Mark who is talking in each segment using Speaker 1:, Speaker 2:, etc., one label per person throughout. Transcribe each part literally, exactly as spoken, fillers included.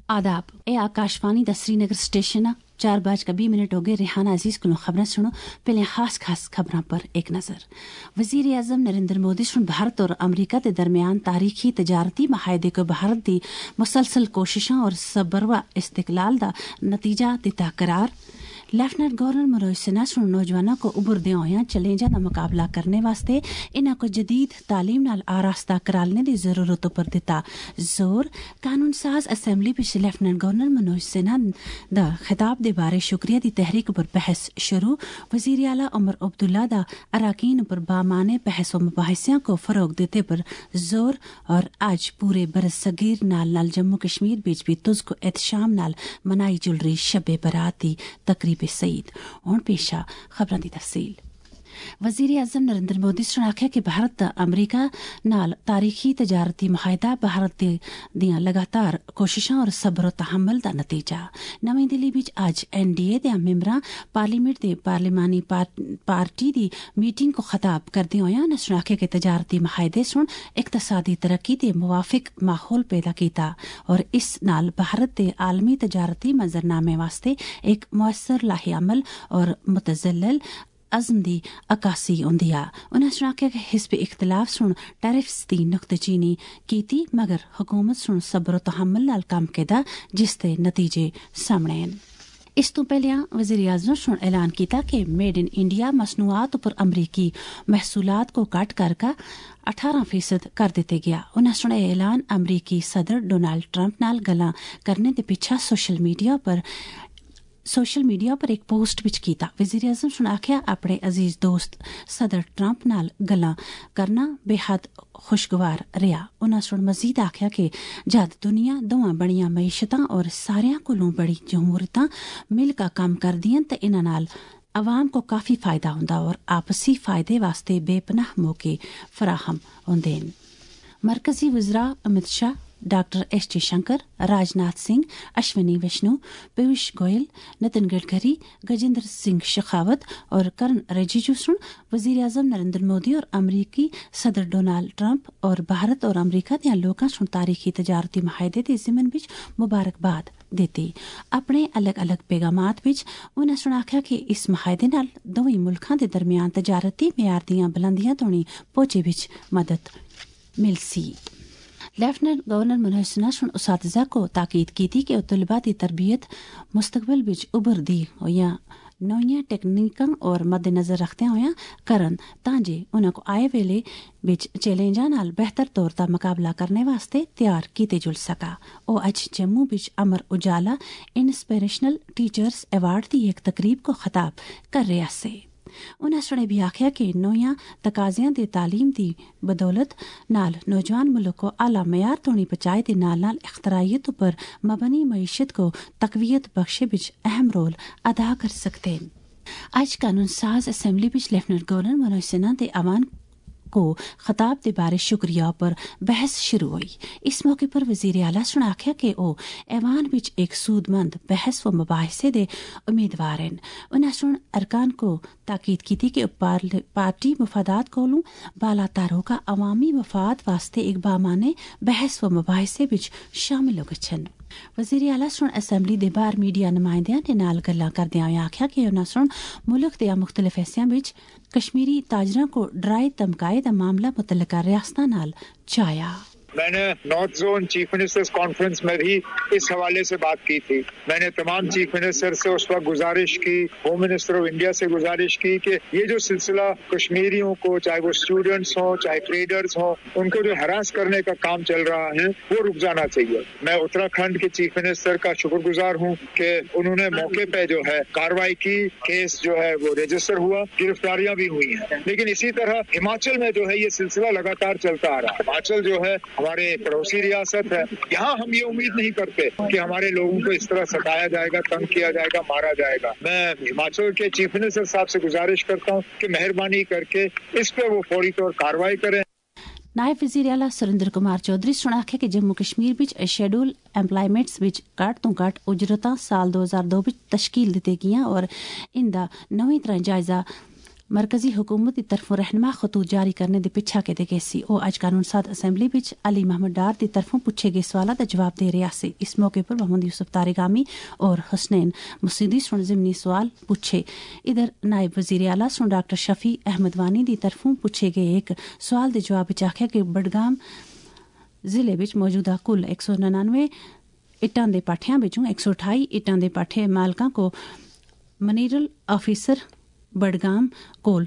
Speaker 1: आदाब ए आकाशवाणी दा श्रीनगर स्टेशन चार बाज का बीस मिनट हो गए। रिहाना अजीज को खबरें सुनो। पहले खास खास खबरों पर एक नजर। वजीर आजम नरेंद्र मोदी सुन भारत और अमरीका के दरमियान तारीखी तजारती माहदे को भारत दी मुसलसल कोशिशों और सबरवा इस्तिकलाल दा नतीजा दिता करार। लेफ्टिनेंट गवर्नर मनोज सिन्हा सुन नौजवानों को उभरदे होया चैलेंजां दा मुकाबला करने वास्ते इन्हां को जदीद तालीम नाल आरास्ता कराने दी जरूरत पर दिता जोर। कानून साज असैम्बली विच लेफ्टिनेंट गवर्नर मनोज सिन्हा दा खिताब दे बारे शुक्रिया दी तहरीक पर बहस शुरू। वजीर आला उमर अब्दुल्ला दा अराकीन पर बामाने बहस व मुबाहिसियां को फरोग देते पर जोर। और आज पूरे बरस सगीर नाल नाल जम्मू कश्मीर बिच भी तुझको एहतशाम नाल मनाई जुल रही शबे बरात दी तकरीब सईद। हुण पेशा खबरां दी तफसील। वजीर आजम नरेंद्र मोदी ने आख्या कि भारत अमरीका नाल तारीखी तजारती मुआहदा भारत दियां लगातार कोशिशों और सब्र तहम्मुल दा नतीजा। नवी दिल्ली विच अज एन डी ए दे मेंबरां पार्लीमेंट दे पार्लिमानी पार्टी दी मीटिंग को खिताब करदे होया उन्होंने आख्या कि तजारती मुआहदे सुन इकतसादी तरक्की दे मुवाफिक माहौल पैदा कीता और इस नाल भारत दे आलमी तजारती मंजरनामे वास्ते एक मुअस्सर लाहे अमल और मुतजल्लल अज़म दी अकासी होंदी आ। उन्होंने आख्या कि हिस्ब इख्तलाफ सुन टैरिफ्स दी नुक्तचीनी कीती मगर हुकूमत सुन सब्र तहम्मुल नाल कम कीता जिस दे नतीजे सामने हैं। इस तो पहले वजीर आजम ने ऐलान किया कि मेड इन इंडिया मसनूआत पर अमरीकी महसूलात को कट कर का अठारह फीसद कर दिते गया। उन्होंने ऐलान अमरीकी सदर डोनाल्ड ट्रंप नाल गल्लां करने के पिछा सोशल मीडिया पर सोशल मीडिया पर एक पोस्ट विच कीता। वजीर आजम ने आख्या अपने अजीज दोस्त सदर ट्रंप नाल गल्लां करना बेहद खुशगवार रहा। उन्होंने मजीद आख्या कि जद दुनिया दोवां बड़ियां मईशतां और सारियां कोलों बड़ी जमहूरियतां मिल का काम करदियां ते इन्हां नाल अवाम को काफी फायदा हुंदा और आपसी फायदे वास्ते बेपनाह मौके फराहम हुंदे न। मरकजी वज़रा अमित शाह, डॉक्टर एस जयशंकर, राजनाथ सिंह, अश्विनी वैष्णु, पीयूष गोयल, नितिन गडकरी, गजेंद्र सिंह शेखावत और करण रिजिजू सुन वजीर आजम नरेंद्र मोदी और अमरीकी सदर डोनाल्ड ट्रंप और भारत और अमरीका दियां लोकां सुन तारीखी तजारती मुआहदे दे ज़िमन विच मुबारकबाद देती। अपने अलग अलग पैगामात विच उन्होंने आख्या कि इस मुआहदे नाल दोवें मुल्खां दे दरमियान तजारती मेयार दियां बुलंदियां तोड़ी पहुंचे विच मदद मिलसी। लेफ्टिनेंट गवर्नर मनोज सिन्हा ने उसातिज़ा को ताकीद की थी कि तलबा की तरबियत मुस्तकबिल विच उभरदी होया नौइयां टेक्निकां और मद्देनजर रखते होया करन तांजे उन्हां को आए वेले विच चैलेंजां नाल बेहतर तौर दा मुकाबला करने वास्ते तैयार कीते जुल सका। ओ अज जम्मू विच Amar Ujala inspirational teachers award दी एक तकरीब को खिताब कर रहा से। उन्होंने भी आख्या कि नौयां तकाजियां दी तालीम दी बदौलत नाल नौजवान मुल्क को आला मयार तोड़ी पहुंचाए दे नाल नाल इख्तराइयत पर मबनी मईशत को तकवीयत बख्शे विच अहम रोल अदा कर सकते हैं। आज कानून साज असैम्बली विच लेफ्टिनेंट गवर्नर मनोज सिन्हा दे अवान को खिताब दे बारे शुक्रिया पर बहस शुरू हुई। इस मौके पर वजीर आला ने आख्या कि ओ ऐवान विच एक सूदमंद बहस व मुबाहिसे दे उम्मीदवार हैं। उन्होंने अरकान को ताकीद की थी कि पार्टी मफादात कोलों बालातर होकर अवामी मफाद वास्ते एक बामाने बहस व मुबाहिसे विच शामिल हो गए। वजीर आला सुन असैम्बली दे बाहर मीडिया नुमाइंदियां दे नाल गल्लां करदे होए आख्या कि उन्हां सुन मुल्क दे मुख्तलिफ हिस्सियां विच कश्मीरी ताजरां को डराए धमकाए दा मामला मुतल्लिका रियासतां नाल चाया।
Speaker 2: मैंने north zone chief ministers conference में भी इस हवाले से बात की थी। मैंने तमाम चीफ मिनिस्टर से उस वक्त गुजारिश की, होम मिनिस्टर ऑफ इंडिया से गुजारिश की कि ये जो सिलसिला कश्मीरियों को, चाहे वो स्टूडेंट्स हों चाहे ट्रेडर्स हों, उनको जो हरास करने का काम चल रहा है वो रुक जाना चाहिए। मैं उत्तराखंड के चीफ मिनिस्टर का शुक्रगुजार हूँ कि उन्होंने मौके पे जो है कार्रवाई की, केस जो है वो रजिस्टर हुआ, गिरफ्तारियां भी हुई हैं। लेकिन इसी तरह हिमाचल में जो है ये सिलसिला लगातार चलता आ रहा है। हिमाचल जो है हमारे पड़ोसी रियासत है, यहाँ हम ये उम्मीद नहीं करते कि हमारे लोगों को इस तरह सताया जाएगा, तंग किया जाएगा, मारा जाएगा। मैं हिमाचल के चीफ मिनिस्टर साहब से गुजारिश करता हूँ कि मेहरबानी करके इस पे वो फौरी तौर कार्रवाई करें।
Speaker 1: नायब वजीर आला सुरेंद्र कुमार चौधरी ने आख्या कि जम्मू कश्मीर विच शेड्यूल एम्पलायमेंट्स विच घट्ट तो घट्ट उजरतां साल दो हज़ार दो विच तश्कील दित्ती गेईआं और इंदा नवीं तरह जायजा مرکزی حکومت کی طرف رہنما خطوط جاری کرنے دے پچھا کے دے گئے سی او اج قانون ساز اسمبلی وچ علی محمد ڈار دی طرفوں پوچھے گئے سوالاں دا جواب دے رہا سی. اس موقع پر محمد یوسف طارقامی اور حسنین مسیدی سن ضمنی سوال پوچھے. ادھر نائب وزیر اعلیٰ سن ڈاکٹر شفیع احمد وانی دی طرفوں پوچھے گئے ایک سوال دے جواب وچ آکھیا کہ بڈگام ضلع وچ موجودہ کل ایک سو ننانوے اٹاں دے پاٹھیاں وچوں ایک سو اٹھائی اٹاں دے پاٹھے مالکاں کو منیرل آفیسر بڈگام کول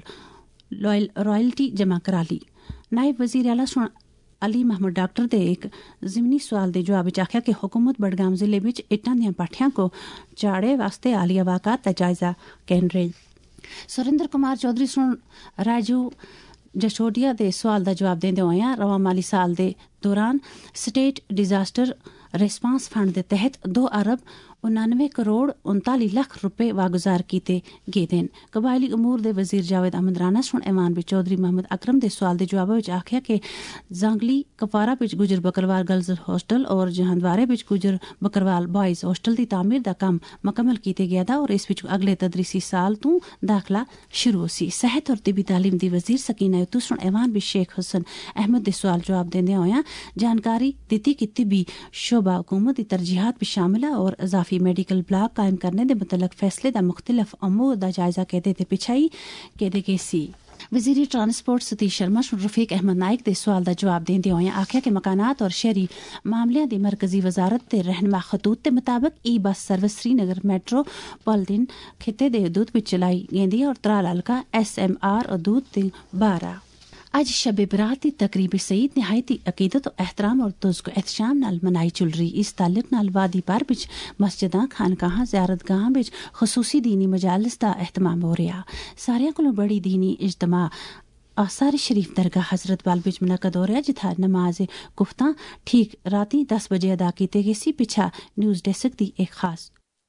Speaker 1: رائلٹی جمع کرا لی. نائب وزیر اعلیٰ سن علی محمد ڈاکٹر دے ایک ضمنی سوال دے جواب وچ آکھیا کہ حکومت بڈگام ضلع وچ اٹاں دیاں پاٹھیاں کو چاڑے واسطے عالیہ واقعات دا جائزہ کین رہی. سریندر کمار چودھری سن راجو جشوڈیا دے سوال دا جواب دیندے ہوئے رواں مالی سال دے دوران سٹیٹ ڈیزاسٹر ریسپانس فنڈ دے تحت دو ارب انانوے کروڑ انتالی لاکھ روپے واگزار کیتے گئے دین. قبائلی امور دے وزیر جاوید احمد رانا سن ایوان بچ چودھری محمد اکرم دے سوال دے جواب وچ آکھیا کہ زانگلی کپوارہ وچ گجر بکروال گرلز ہاسٹل اور جہاندوارے وچ گجر بکروال بوائز ہاسٹل دی تعمیر دا کام مکمل کیتے گیا دا اور اس وچ اگلے تدریسی سال تو داخلہ شروع سی. صحت اور طبی تعلیم دی وزیر سکینہ یتو سن ایوان بچ شیخ حسن احمد دے سوال جواب دیندے ہویا جانکاری دتی کہ طبی شعبہ حکومت دی ترجیحات بھی شامل ہے اور اضافی میڈیکل بلاک قائم کرنے دے متعلق فیصلے دا مختلف امور دا جائزہ کہتے تے پچھائی کہتے گئے سی. وزیر ٹرانسپورٹ ستیش شرما رفیق احمد نائک دے سوال دا جواب دیندے ہوئے آکھیا کہ مکانات اور شہری معاملیاں دی مرکزی وزارت دے رہنما خطوط دے مطابق e bus service Srinagar metropolitan خطے دے حدود وچ چلائی گیندی اور ترال حلقہ ایس ایم آر حدود دے بارہ. اج شب برات دی تقریب سعید نہایتی عقیدت و احترام اور تزک احتشام نال منائی چل رہی. اس تعلق نال وادی پار وچ مسجداں خانقاہاں زیارت گاہاں وچ خصوصی دینی مجالس دا اہتمام ہو رہا. ساریاں کولوں بڑی دینی اجتماع آثار شریف درگاہ حضرت بال وچ منعقد ہو رہا جتھا نماز گفتاں ٹھیک راتی دس بجے ادا کیتے گئے سی. پچھا نیوز ڈیسک دی ایک خاص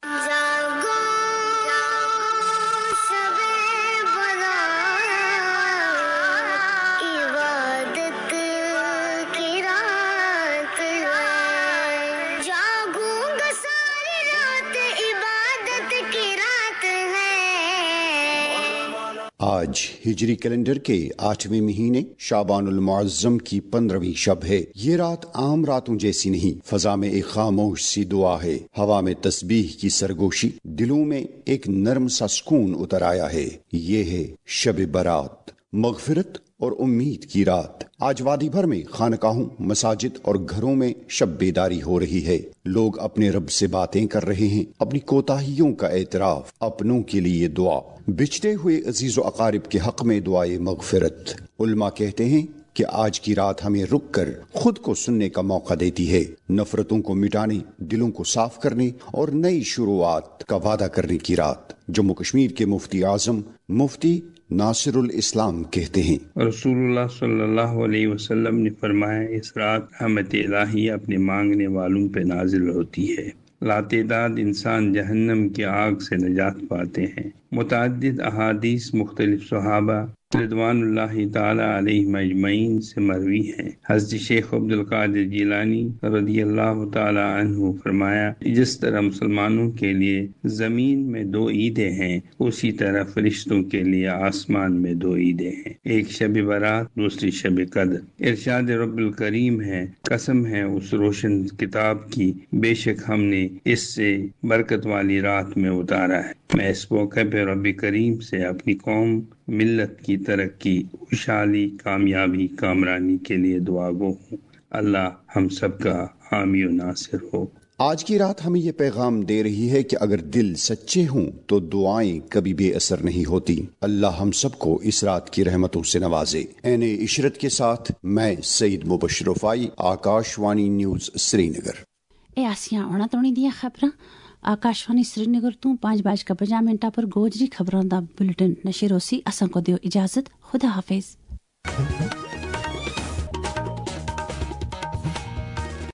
Speaker 3: آج ہجری کیلنڈر کے آٹھویں مہینے شعبان المعظم کی پندرہویں شب ہے. یہ رات عام راتوں جیسی نہیں. فضا میں ایک خاموش سی دعا ہے. ہوا میں تسبیح کی سرگوشی. دلوں میں ایک نرم سا سکون اتر آیا ہے. یہ ہے شب برات، مغفرت اور امید کی رات. آج وادی بھر میں خانقاہوں، مساجد اور گھروں میں شب بیداری ہو رہی ہے. لوگ اپنے رب سے باتیں کر رہے ہیں، اپنی کوتاہیوں کا اعتراف، اپنوں کے لیے دعا، بچھڑے ہوئے عزیز و اقارب کے حق میں دعائے مغفرت. علماء کہتے ہیں کہ آج کی رات ہمیں رک کر خود کو سننے کا موقع دیتی ہے، نفرتوں کو مٹانے، دلوں کو صاف کرنے اور نئی شروعات کا وعدہ کرنے کی رات. جموں کشمیر کے مفتی اعظم مفتی ناصر الاسلام کہتے ہیں،
Speaker 4: رسول اللہ صلی اللہ علیہ وسلم نے فرمایا اس رات رحمت الہی اپنے مانگنے والوں پہ نازل ہوتی ہے. لاتعداد انسان جہنم کی آگ سے نجات پاتے ہیں. متعدد احادیث مختلف صحابہ رضوان اللہ تعالی علیہ اجمعین سے مروی ہیں. حضرت شیخ عبد القادر جیلانی رضی اللہ تعالی عنہ فرمایا جس طرح مسلمانوں کے لیے زمین میں دو عیدیں ہیں اسی طرح فرشتوں کے لیے آسمان میں دو عیدیں ہیں، ایک شب برات دوسری شب قدر. ارشاد رب الکریم ہے، قسم ہے اس روشن کتاب کی، بے شک ہم نے اس سے برکت والی رات میں اتارا ہے. میں اس موقع پہ رب کریم سے اپنی قوم ملت کی ترقی، خوشحالی، کامیابی، کامرانی کے لیے دعا گو ہوں. اللہ ہم سب کا حامی و ناصر ہو.
Speaker 3: آج کی رات ہمیں یہ پیغام دے رہی ہے کہ اگر دل سچے ہوں تو دعائیں کبھی بے اثر نہیں ہوتی. اللہ ہم سب کو اس رات کی رحمتوں سے نوازے. این عشرت کے ساتھ میں Saeed Mubashir Rafai, Akashvani news Srinagar.
Speaker 1: اے آسیاں ہونا تونی دیا خبراں آکاشوانی سری نگر تو پانچ باج کا پنجا منٹا پر گوجری خبروں دا بلٹن نشر ہوسی. اساں کو دیو اجازت. خدا حافظ.